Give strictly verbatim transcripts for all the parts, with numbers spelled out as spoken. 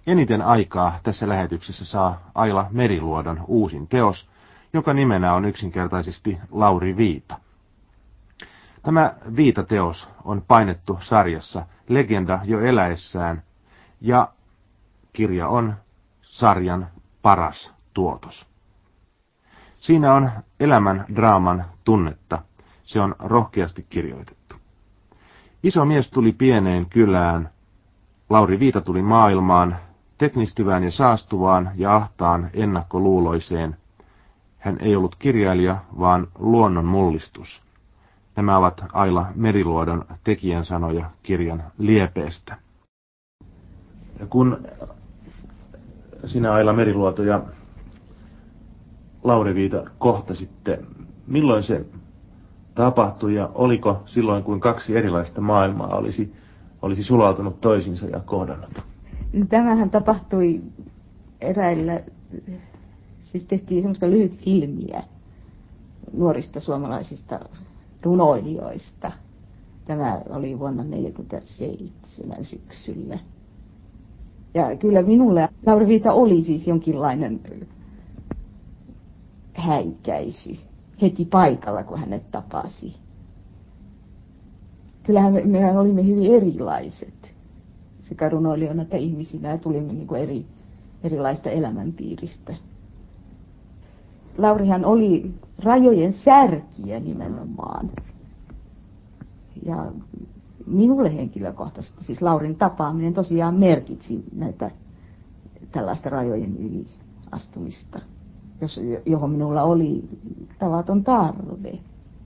Eniten aikaa tässä lähetyksessä saa Aila Meriluodon uusin teos, joka nimenä on yksinkertaisesti Lauri Viita. Tämä Viita-teos on painettu sarjassa Legenda jo eläessään, ja kirja on sarjan paras tuotos. Siinä on elämän draaman tunnetta. Se on rohkeasti kirjoitettu. Iso mies tuli pieneen kylään. Lauri Viita tuli maailmaan, teknistyvään ja saastuvaan ja ahtaan ennakkoluuloiseen. Hän ei ollut kirjailija, vaan luonnon mullistus. Nämä ovat Aila Meriluodon tekijän sanoja kirjan liepeestä. Kun sinä, Aila Meriluoto, ja Lauri Viita kohtasitte, milloin se tapahtui ja oliko silloin, kun kaksi erilaista maailmaa olisi, olisi sulautunut toisiinsa ja kohdannut? Tämähän tapahtui eräillä, siis tehtiin semmoista lyhyt filmiä nuorista suomalaisista runoilijoista. Tämä oli vuonna tuhatyhdeksänsataaneljäkymmentäseitsemän syksyllä. Ja kyllä minulle Lauri Viita oli siis jonkinlainen häikäisy heti paikalla, kun hänet tapasi. Kyllähän me, mehän olimme hyvin erilaiset sekä runoilijoina että ihmisinä, ja tulimme niin kuin eri, erilaista elämänpiiristä. Laurihan oli rajojen särkiä nimenomaan. Ja minulle henkilökohtaisesti, siis Laurin tapaaminen tosiaan merkitsi näitä tällaista rajojen yli astumista, jos, johon minulla oli tavaton tarve.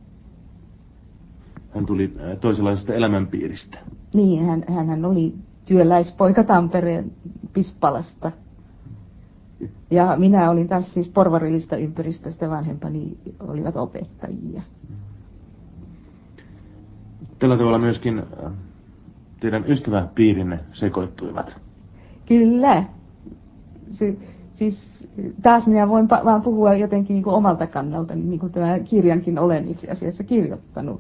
Hän tuli toisenlaisesta elämänpiiristä. Niin, hän, hänhän oli työläispoika Tampereen Pispalasta. Ja minä olin taas siis porvarillista ympäristöstä, vanhempani olivat opettajia. Tällä tavalla myöskin teidän ystäväpiirinne sekoittuivat. Kyllä. Se, siis taas minä voin pa- vaan puhua jotenkin niin kuin omalta kannalta, niin kuin tämän kirjankin olen itse asiassa kirjoittanut.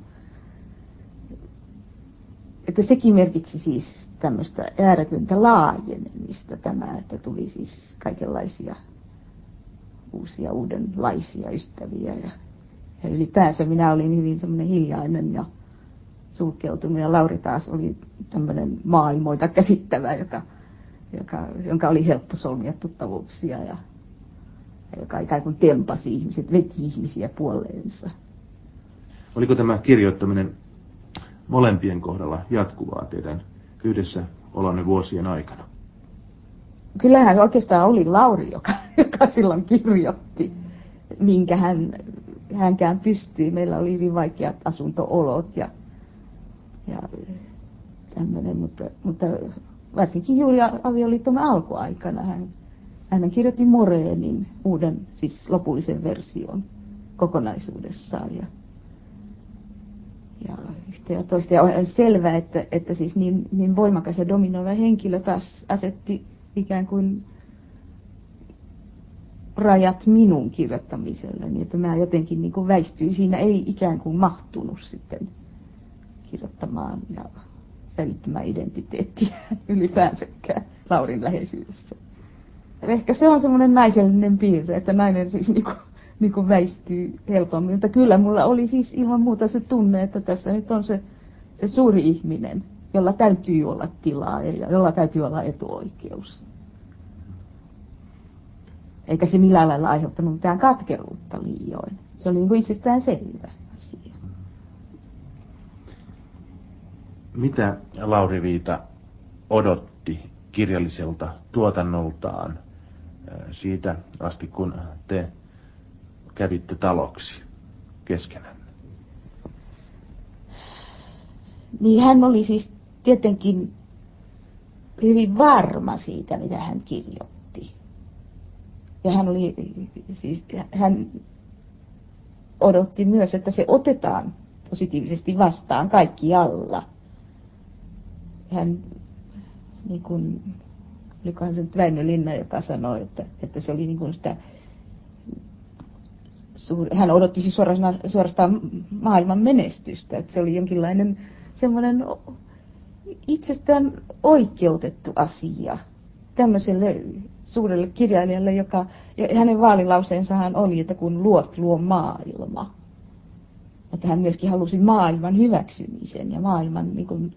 Että sekin merkitsi siis tämmöistä ääretöntä laajenemista tämä, että tuli siis kaikenlaisia uusia uudenlaisia ystäviä. Ja, ja ylipäänsä minä olin hyvin semmoinen hiljainen ja sulkeutunut, ja Lauri taas oli tämmöinen maailmoita käsittävä, joka, joka, jonka oli helppo solmia tuttavuuksia ja, ja joka ikään kuin tempasi ihmiset, veti ihmisiä puoleensa. Oliko tämä kirjoittaminen molempien kohdalla jatkuvaa teidän yhdessä olonne vuosien aikana? Kyllähän oikeastaan oli Lauri, joka, joka silloin kirjoitti, minkä hän, hänkään pystyi. Meillä oli hyvin vaikeat asunto-olot ja, ja tämmöinen, mutta, mutta varsinkin juuri avioliittomme alkuaikana hän, hän kirjoitti Moreenin uuden, siis lopullisen version kokonaisuudessaan. Ja, ja yhtä ja toista. Ja on selvää, että, että siis niin, niin voimakas ja dominoiva henkilö taas asetti ikään kuin rajat minun kirjoittamiselle, niin että mä jotenkin niin kuin väistyin. Siinä ei ikään kuin mahtunut sitten kirjoittamaan ja säilyttämään identiteettiä ylipäänsäkään Laurin läheisyydessä. Ehkä se on semmoinen naisellinen piirre, että nainen siis niin kuin, niin kuin väistyy helpommin. Mutta kyllä mulla oli siis ilman muuta se tunne, että tässä nyt on se, se suuri ihminen, jolla täytyy olla tilaa ja jolla täytyy olla etuoikeus. Eikä se millään lailla aiheuttanut mitään katkeruutta liioin. Se oli niin kuin itsestään selvä asia. Mitä Lauri Viita odotti kirjalliselta tuotannoltaan siitä asti, kun te kävitte taloksi keskenään? Niin hän oli siis tietenkin hyvin varma siitä, mitä hän kirjoitti. Ja hän oli siis, hän odotti myös, että se otetaan positiivisesti vastaan kaikkialla. Hän, niin kuin, olikohan se nyt Väinö Linna, joka sanoi, että, että se oli niin kuin sitä, suur, hän odotti siis suorastaan, suorastaan maailman menestystä, että se oli jonkinlainen semmoinen itsestään oikeutettu asia, tämmöiselle suurelle kirjailijalle, joka, ja hänen vaalilauseensahan oli, että kun luot luo maailma. Että hän myöskin halusi maailman hyväksymisen ja maailman niin kuin,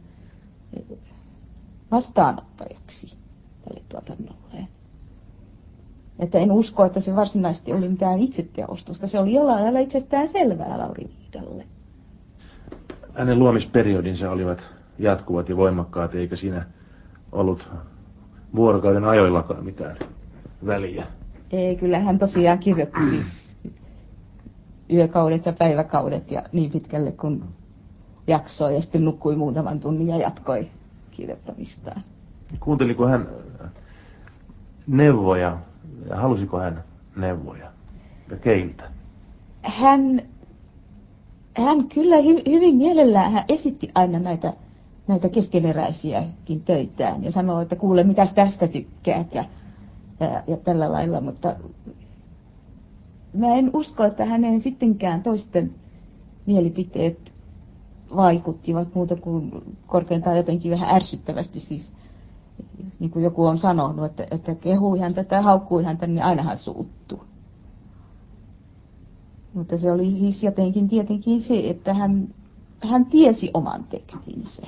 vastaanottajaksi tälle tuotannolle. Että en usko, että se varsinaisesti oli mitään itseteostusta. Se oli jollain lailla itsestään selvää Lauri Viidalle. Hänen luomisperiodinsa olivat jatkuvat ja voimakkaat, eikä siinä ollut vuorokauden ajoillakaan mitään väliä. Ei, kyllä hän tosiaan kirjoitti siis yökaudet ja päiväkaudet ja niin pitkälle kun jaksoi ja sitten nukkui muutaman tunnin ja jatkoi kirjoittamistaan. Kuunteliko hän neuvoja ja halusiko hän neuvoja ja keiltä? Hän, hän kyllä hy, hyvin mielellään hän esitti aina näitä, näitä keskeneräisiäkin töitään ja sanoi, että kuule mitäs tästä tykkäät ja, ja, ja tällä lailla, mutta mä en usko, että hänen sittenkään toisten mielipiteet vaikuttivat muuta kuin korkeintaan jotenkin vähän ärsyttävästi. Siis, niin kuin joku on sanonut, että, että kehui häntä tai haukkui häntä, niin aina hän suuttui. Mutta se oli siis jotenkin tietenkin se, että hän, hän tiesi oman tekstinsä.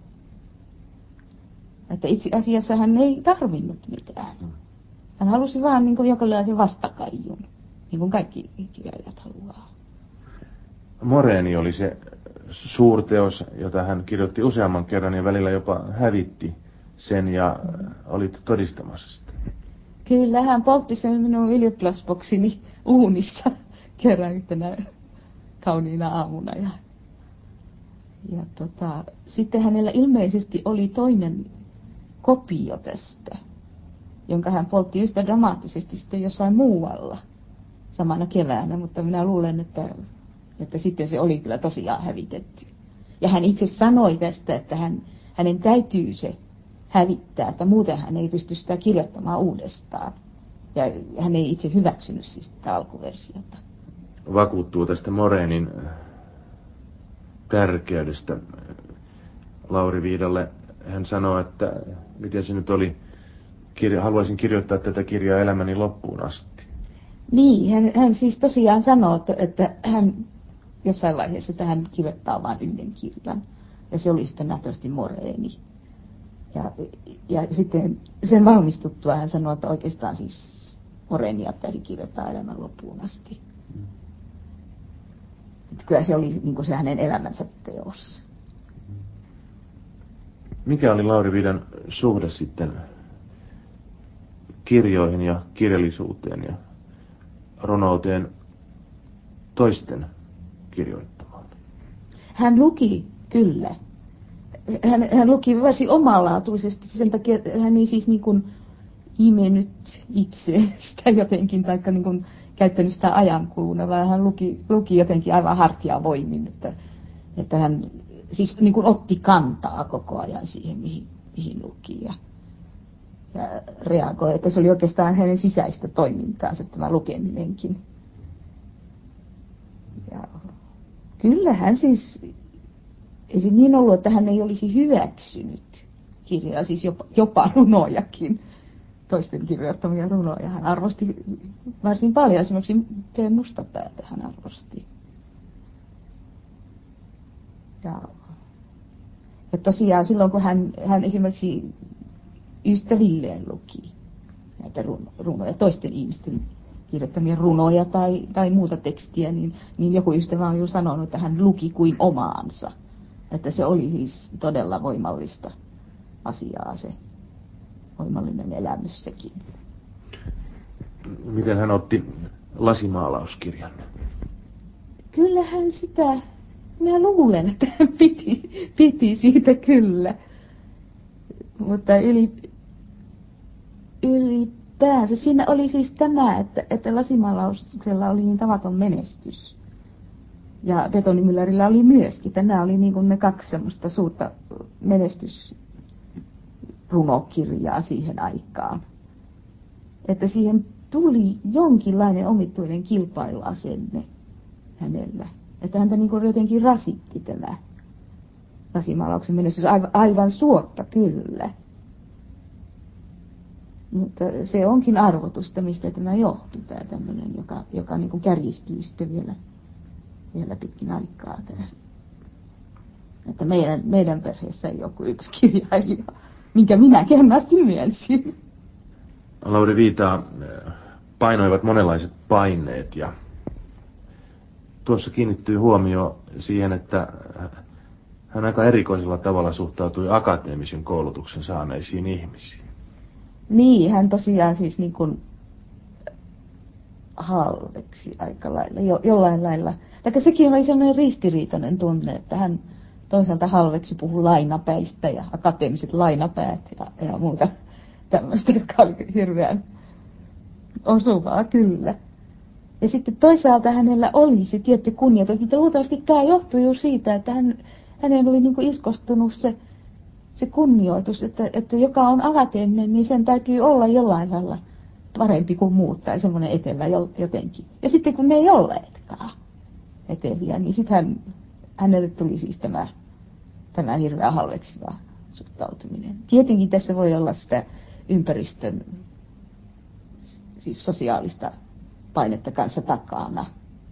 Että itse asiassa hän ei tarvinnut mitään. Hän halusi vaan niin kuin jonkinlaisen vastakaijun, niin kuin kaikki kirjailijat haluaa. Moreeni oli se suurteos, jota hän kirjoitti useamman kerran ja välillä jopa hävitti sen ja olit todistamassa sitä. Kyllä, hän poltti sen minun ylioppilasboksini uunissa kerran yhtenä kauniina aamuna. Ja, ja tota, sitten hänellä ilmeisesti oli toinen kopio tästä, jonka hän poltti yhtä dramaattisesti sitten jossain muualla samana keväänä, mutta minä luulen, että, että sitten se oli kyllä tosiaan hävitetty. Ja hän itse sanoi tästä, että hän, hänen täytyy se hävittää, että muuten hän ei pysty sitä kirjoittamaan uudestaan. Ja hän ei itse hyväksynyt siis sitä alkuversiota. Vakuuttuu tästä Moreenin tärkeydestä Lauri Viidalle. Hän sanoi, että miten se nyt oli, kirja, haluaisin kirjoittaa tätä kirjaa elämäni loppuun asti. Niin, hän, hän siis tosiaan sanoi, että, että hän jossain vaiheessa että hän kirjoittaa vain yhden kirjan. Ja se oli sitten nähtävästi Moreeni. Ja, ja sitten sen valmistuttua hän sanoi, että oikeastaan siis Moreenia pitäisi kirjoittaa elämän loppuun asti. Mm. Että kyllä se oli niin kuin se hänen elämänsä teos. Mikä oli Lauri Viidan suhde sitten kirjoihin ja kirjallisuuteen ja runouteen toisten kirjoittamaan? Hän luki kyllä. Hän, hän luki varsin omalaatuisesti sen takia, että hän ei siis niin kuin imennyt itse sitä jotenkin, taikka niin kuin käyttänyt sitä ajankuluna, vaan hän luki, luki jotenkin aivan hartiaa voimin, että, että hän siis niin kuin otti kantaa koko ajan siihen, mihin, mihin luki ja, ja reagoi, että se oli oikeastaan hänen sisäistä toimintaansa tämä lukeminenkin. Ja kyllä hän siis, ei se niin ollut, että hän ei olisi hyväksynyt kirjaa, siis jopa, jopa runojakin, toisten kirjoittamia runoja. Hän arvosti varsin paljon, esimerkiksi P. Mustapäätä hän arvosti. Ja, ja tosiaan silloin, kun hän, hän esimerkiksi ystävilleen luki näitä runoja, toisten ihmisten kirjoittamia runoja tai, tai muuta tekstiä, niin, niin joku ystävä on jo sanonut, että hän luki kuin omaansa. Että se oli siis todella voimallista asiaa, se voimallinen elämys sekin. Miten hän otti lasimaalauskirjan? Kyllähän sitä, minä luulen, että hän piti, piti siitä kyllä. Mutta yli, ylipäänsä siinä oli siis tämä, että, että lasimaalauksella oli niin tavaton menestys. Ja Betonimyllarilla oli myöskin. Nämä oli niin kuin ne kaksi semmoista suurta menestysrunokirjaa siihen aikaan. Että siihen tuli jonkinlainen omituinen kilpailuasenne hänellä. Että häntä niin kuin jotenkin rasitti tämä lasimaalauksen menestys aivan, aivan suotta kyllä. Mutta se onkin arvotusta, mistä tämä johtuu, tämä tämmöinen, joka, joka niin kuin kärjistyy sitten vielä, vielä pitkin aikaa. Tämä. Että meidän, meidän perheessä ei ole kuin yksi kirjailija, minkä minä kernaasti myönsin. Lauri Viitaa painoivat monenlaiset paineet ja tuossa kiinnittyy huomio siihen, että hän aika erikoisella tavalla suhtautui akateemisen koulutuksen saaneisiin ihmisiin. Niin, hän tosiaan siis niin kuin halveksi aika lailla, jo, jollain lailla. Taikka sekin oli sellainen ristiriitainen tunne, että hän toisaalta halveksi puhui lainapäistä ja akateemiset lainapäät ja, ja muuta tämmöistä, joka oli hirveän osuvaa kyllä. Ja sitten toisaalta hänellä oli se tietty kunnioitus, mutta luultavasti tämä johtui juuri siitä, että hän, hänen oli niin kuin iskostunut se, se kunnioitus, että, että joka on akateeminen, niin sen täytyy olla jollain lailla parempi kuin muut tai semmoinen etevä jotenkin. Ja sitten kun ne ei olleetkaan eteviä, niin sitten hän, hänelle tuli siis tämä, tämä hirveän halveksiva suhtautuminen. Tietenkin tässä voi olla sitä ympäristön, siis sosiaalista painetta kanssa takana.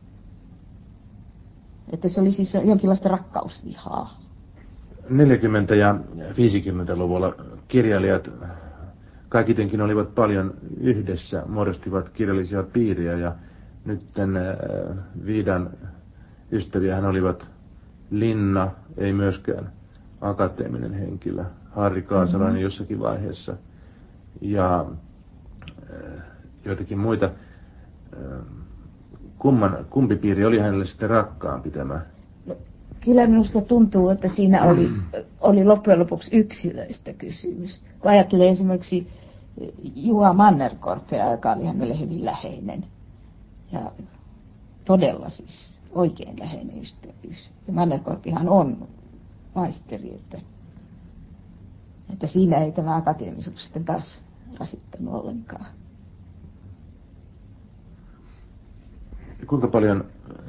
Että se oli siis jonkinlaista rakkausvihaa. neljäkymmentä- ja viisikymmentäluvulla kirjailijat kaikitenkin olivat paljon yhdessä, muodostivat kirjallisia piiriä ja nyt Viidan ystäviähän olivat Linna, ei myöskään akateeminen henkilö, Harri Kaasalainen mm-hmm. jossakin vaiheessa ja joitakin muita. Kumman, kumpi piiri oli hänelle sitten rakkaampi tämä? No, kyllä minusta tuntuu, että siinä oli, oli loppujen lopuksi yksilöistä kysymys. Kun ajattelee esimerkiksi Juha Mannerkorpea, joka oli hänelle hyvin läheinen. Ja todella siis oikein läheinen ystävyys. Ja Mannerkorpihan on maisteri, että, että siinä ei tämä akateemisuus sitten taas rasittanut ollenkaan. Kuinka paljon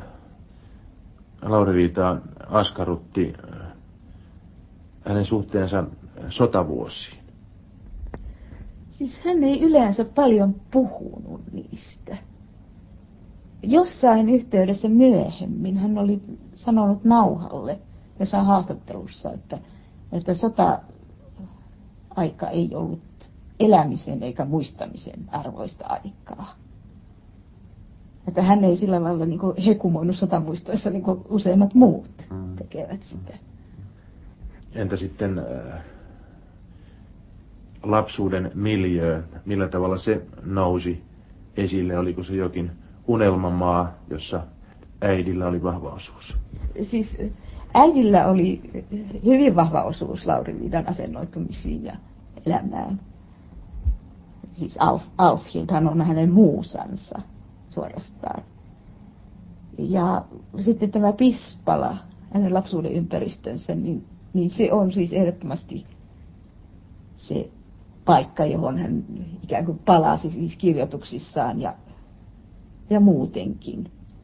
Lauri Viitaa askarrutti hänen suhteensa sotavuosiin? Siis hän ei yleensä paljon puhunut niistä. Jossain yhteydessä myöhemmin hän oli sanonut nauhalle jossain haastattelussa, että, että sota-aika ei ollut elämisen eikä muistamisen arvoista aikaa. Että hän ei sillä lailla niin kuin hekumoinut sotamuistoissa niin kuin useimmat muut tekevät sitä. Entä sitten äh, lapsuuden miljöö, millä tavalla se nousi esille? Oliko se jokin unelmamaa, jossa äidillä oli vahva osuus? Siis äidillä oli hyvin vahva osuus Lauri Viidan asennoitumisiin ja elämään. Siis Alf, Alfhildhan on hänen muusansa suorastaan. Ja sitten tämä Pispala, hänen lapsuuden ympäristönsä, niin, niin se on siis ehdottomasti se paikka, johon hän ikään kuin palasi siis kirjoituksissaan ja, ja muutenkin.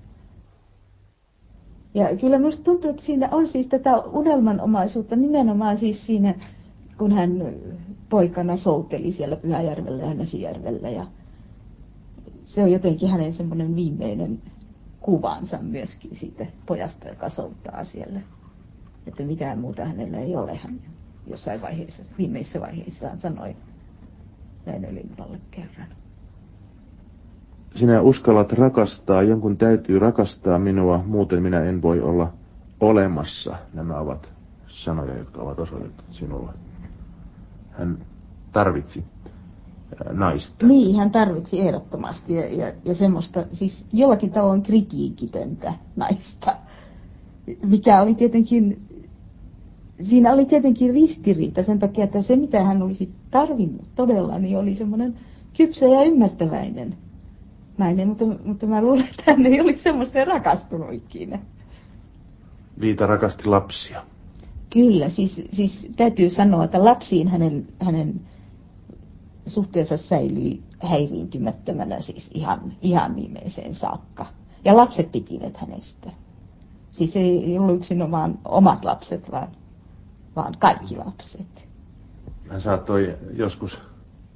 Ja kyllä minusta tuntuu, että siinä on siis tätä unelmanomaisuutta nimenomaan siis siinä, kun hän poikana souteli siellä Pyhäjärvellä ja Näsijärvellä. Ja se on jotenkin hänen semmoinen viimeinen kuvansa myöskin siitä pojasta, joka soutaa siellä. Että mitään muuta hänellä ei ole. Hän jossain vaiheessa, viimeisessä vaiheessaan sanoi Väinö Linnalle kerran. Sinä uskallat rakastaa, jonkun täytyy rakastaa minua, muuten minä en voi olla olemassa. Nämä ovat sanoja, jotka ovat osoitettu sinulle. Hän tarvitsi naista. Niin, hän tarvitsi ehdottomasti ja, ja, ja semmoista, siis jollakin tavoin kritiikitöntä naista, mikä oli tietenkin, siinä oli tietenkin ristiriita sen takia, että se mitä hän olisi tarvinnut todella, niin oli semmoinen kypsä ja ymmärtäväinen nainen, mutta, mutta mä luulen, että hän ei olisi semmoista rakastunut ikinä. Viita rakasti lapsia. Kyllä, siis, siis täytyy sanoa, että lapsiin hänen, hänen suhteensa säilyi häiriintymättömänä siis ihan, ihan viimeiseen saakka. Ja lapset pitivät hänestä. Siis ei ollut yksinomaan omat lapset, vaan, vaan kaikki lapset. Hän saattoi joskus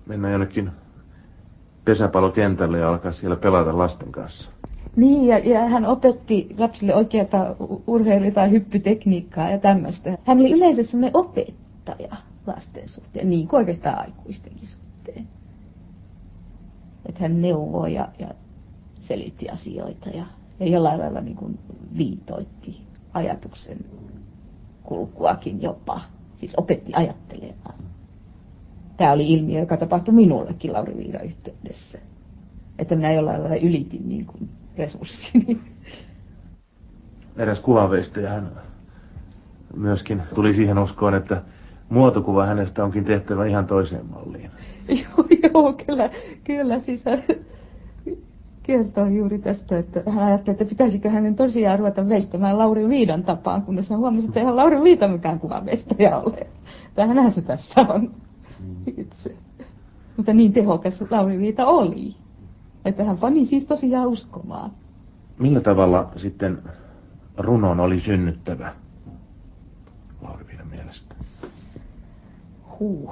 mennä jonnekin pesäpallokentälle ja alkaa siellä pelata lasten kanssa. Niin, ja, ja hän opetti lapsille oikeata urheilu- tai hyppytekniikkaa ja tämmöistä. Hän oli yleensä semmoinen opettaja lasten suhteen, niin kuin oikeastaan aikuistenkin suhteen. Että hän neuvoi ja, ja selitti asioita ja, ja jollain lailla niin kuin viitoitti ajatuksen kulkuakin jopa. Siis opetti ajattelemaan. Tämä oli ilmiö, joka tapahtui minullekin Lauri Viidan yhteydessä. Että minä jollain lailla ylitin niin kuin resurssini. Eräs kuvanveistäjä hän myöskin tuli siihen uskoon, että muotokuva hänestä onkin tehtävä ihan toiseen malliin. Joo, joo, kyllä, kyllä siis hän kertoi juuri tästä, että hän ajatteli, että pitäisikö hänen tosiaan ruveta veistämään Lauri Viidan tapaan, kunnes hän huomasi, että eihän Lauri Viita mikään kuvanveistäjä ole. Tähänhän se tässä on itse. Mutta niin tehokas Lauri Viita oli, että hän pani siis tosiaan uskomaan. Millä tavalla sitten runon oli synnyttävä Lauri Viidan mielestä? Huu.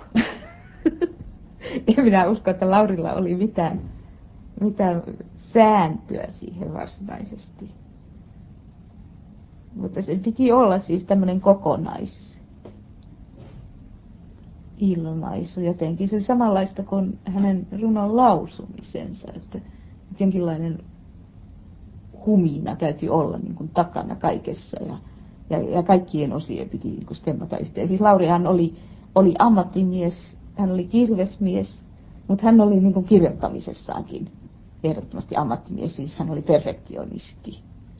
En minä usko, että Laurilla oli mitään, mitään sääntöä siihen varsinaisesti. Mutta se piti olla siis tämmöinen kokonais ilmaisu jotenkin. Se samanlaista kuin hänen runon lausumisensa, että, että jonkinlainen humina täytyy olla niin kuin takana kaikessa ja, ja, ja kaikkien osien piti niin kuin stemmata yhteen. Siis Laurihan oli, oli ammattimies, hän oli kirvesmies, mutta hän oli niin kuin kirjoittamisessaankin ehdottomasti ammattimies, siis hän oli perfektionisti.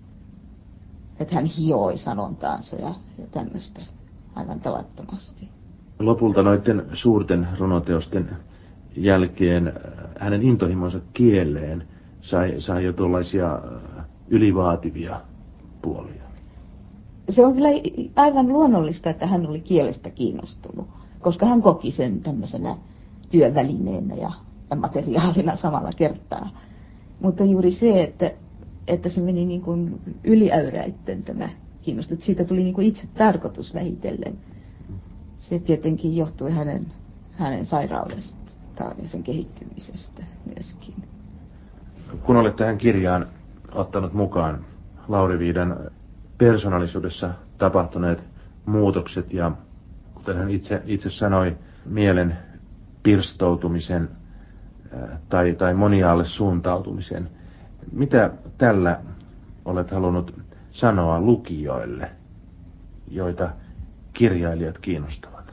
Että hän hioi sanontaansa ja, ja tämmöistä aivan tavattomasti. Lopulta noiden suurten runoteosten jälkeen hänen intohimonsa kieleen sai, sai jo tuollaisia ylivaativia puolia. Se on kyllä aivan luonnollista, että hän oli kielestä kiinnostunut, koska hän koki sen tämmöisenä työvälineenä ja, ja materiaalina samalla kertaa. Mutta juuri se, että, että se meni niin kuin yliäyräitten tämä kiinnostus, siitä tuli niin kuin itse tarkoitus vähitellen. Se tietenkin johtui hänen, hänen sairaudestaan ja sen kehittymisestä myöskin. Kun olet tähän kirjaan ottanut mukaan Lauri Viidan persoonallisuudessa tapahtuneet muutokset ja kuten hän itse, itse sanoi, mielen pirstoutumisen tai, tai moniaalle suuntautumisen, mitä tällä olet halunnut sanoa lukijoille, joita kirjailijat kiinnostavat?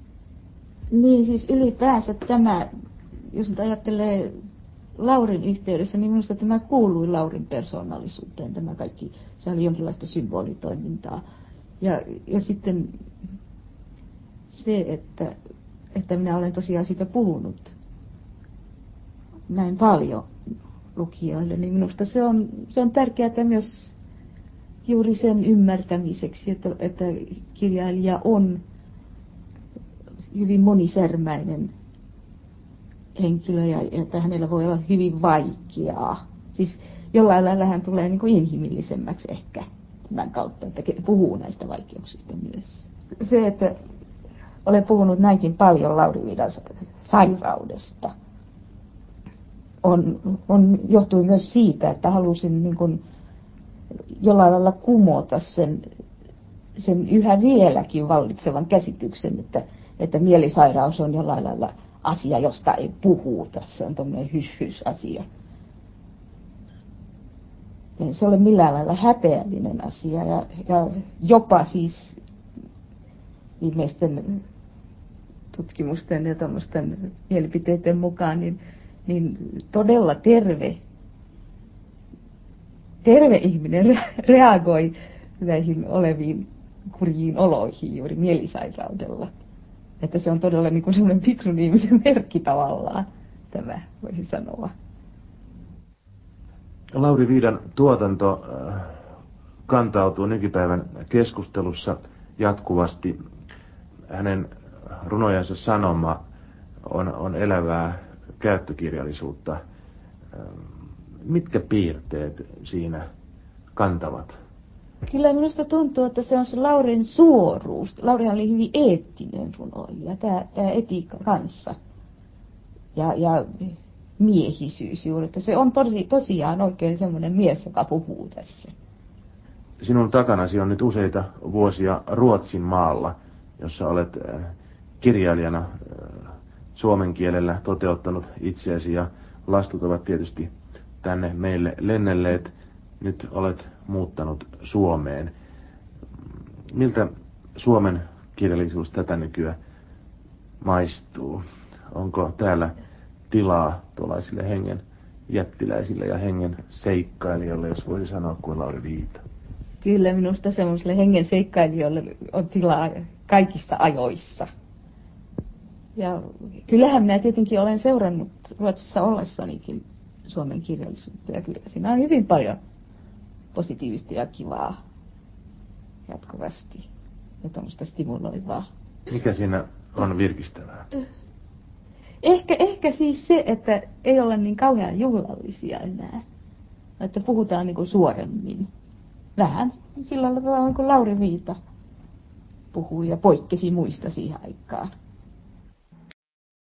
Niin siis ylipäänsä tämä, jos nyt ajattelee Laurin yhteydessä, niin minusta tämä kuului Laurin persoonallisuuteen, tämä kaikki, se oli jonkinlaista symbolitoimintaa. Ja, ja sitten se, että, että minä olen tosiaan siitä puhunut näin paljon lukijoille, niin minusta se on, se on tärkeää myös juuri sen ymmärtämiseksi, että, että kirjailija on hyvin monisärmäinen henkilö ja että hänellä voi olla hyvin vaikeaa. Siis jollain lailla hän tulee niin kuin inhimillisemmäksi ehkä tämän kautta, että puhuu näistä vaikeuksista myös. Se, että olen puhunut näinkin paljon Lauri Viidan sairaudesta, on, on, johtui myös siitä, että halusin niin kuin jollain lailla kumota sen, sen yhä vieläkin vallitsevan käsityksen, että, että mielisairaus on jollain lailla asia, josta ei puhuta. Se on tommoinen hys-hys asia. Ei se ole millään lailla häpeällinen asia ja, ja jopa siis viimeisten tutkimusten ja tuommoisten mielipiteiden mukaan niin, niin todella terve terve ihminen re- reagoi näihin oleviin kurjiin oloihin juuri mielisairaudella. Että se on todella niin kuin semmoinen fiksun ihmisen merkki tavallaan, tämä voisi sanoa. Lauri Viidan tuotanto kantautuu nykypäivän keskustelussa jatkuvasti. Hänen runojensa sanoma on, on elävää käyttökirjallisuutta. Mitkä piirteet siinä kantavat? Kyllä minusta tuntuu, että se on se Laurin suoruus. Lauri oli hyvin eettinen runoilija, tämä, tämä etiikka kanssa. ja, ja miehisyys juuri. Että se on tosi, tosiaan oikein semmoinen mies, joka puhuu tässä. Sinun takanasi on nyt useita vuosia Ruotsin maalla, jossa olet kirjailijana suomen kielellä toteuttanut itseäsi ja lastut ovat tietysti tänne meille lennelleet. Nyt olet muuttanut Suomeen. Miltä Suomen kirjallisuus tätä nykyään maistuu? Onko täällä tilaa tuollaisille hengen jättiläisille ja hengen seikkailijoille, jos voisi sanoa kuin Lauri Viita? Kyllä minusta semmoiselle hengen seikkailijoille on tilaa kaikissa ajoissa. Ja kyllähän minä tietenkin olen seurannut Ruotsissa ollessanikin Suomen kirjallisuutta. Ja kyllä siinä on hyvin paljon positiivista ja kivaa jatkuvasti. Ja tämmöistä stimuloivaa. Mikä siinä on virkistävää? Ehkä, ehkä siis se, että ei olla niin kauhean juhlallisia enää. Että puhutaan niin kuin suoremmin. Vähän sillä tavalla kuin Lauri Viita puhui ja poikkesi muista siihen aikaan.